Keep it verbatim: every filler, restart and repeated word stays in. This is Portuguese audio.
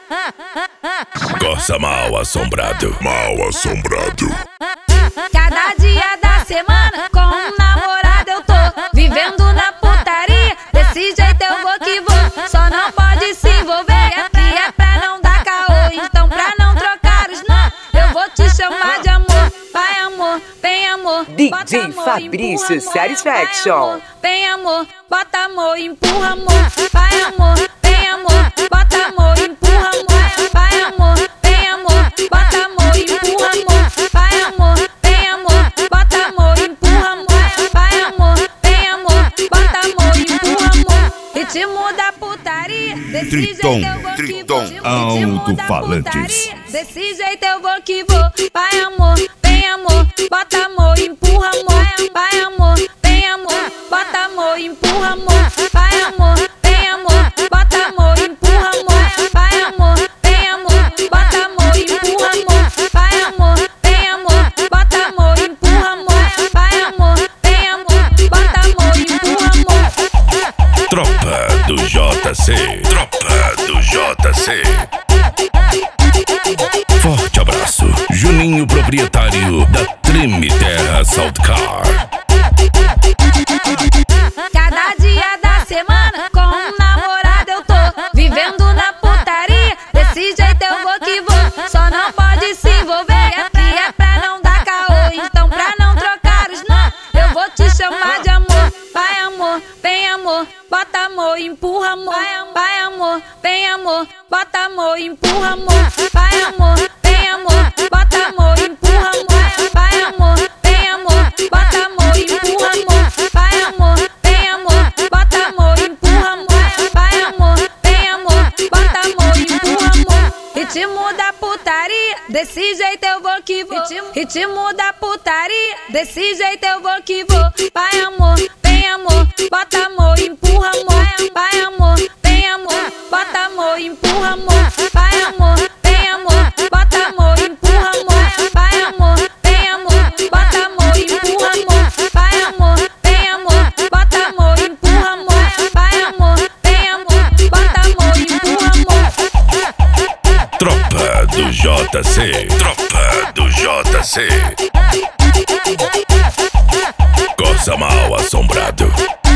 Gosta mal assombrado, mal assombrado. Cada dia da semana com um namorado eu tô vivendo na putaria. Desse jeito eu vou que vou, só não pode se envolver. Aqui é pra não dar caô, então pra não trocar os não, eu vou te chamar de amor. Vai amor, vem amor, D bota J amor, Fabrício empurra, amor. Satisfaction. Vai, amor, vem amor, bota amor, empurra amor. Vai amor, vem amor, bota amor, empurra amor. Vai amor, vem amor, bota amor, empurra amor. Vai amor, vem amor, bota amor, empurra amor. Vai amor, vem amor, bota amor, empurra amor. Ritmo da putaria, desse Triton, jeito eu vou que Triton, vou. Ritmo da alto-falantes. putaria, desse jeito eu vou que vou. Vai amor, vem amor, bota amor, empurra amor. Vai amor, vem amor, bota amor, empurra amor. Vai amor, vem amor, bota amor, empurra amor. Vai amor, vem amor, bota amor, empurra amor. Vai amor, vem amor, bota amor, empurra amor. Vai amor, vem amor, bota amor, empurra amor. Tropa do J C, tropa do J C. Forte abraço, Juninho, proprietário da Treme Terra Salt Car. Cada dia da semana com um namorado eu tô vivendo na putaria. Desse jeito eu vou que vou, só não pode se envolver. Aqui é pra não dar caô, então pra não trocar os não, eu vou te chamar de amor. Vai amor, vem amor, bota amor, empurra amor. Vai amor, vem amor, bota amor, empurra amor. Vai amor, vem amor, bota amor, empurra amor. Vai amor, vem amor, bota amor, empurra amor. Vai amor, vem amor, bota amor, empurra amor. Vai amor, vem amor, bota amor, empurra amor. Ritmo da putaria, desse jeito eu vou que vou. Ritmo da putaria, desse jeito eu vou que vou. Vai amor, vem amor, bota amor, empurra amor. Vai amor, vem amor, bota amor, empurra amor. Vai amor, vem amor, bota amor, empurra amor. Vai amor, vem amor, bota amor, empurra amor. Vai amor, vem amor, bota amor, empurra amor. Vai amor, vem amor, bota amor, empurra amor. Tropa do J C, tropa do J C. Gosta mal assombrado.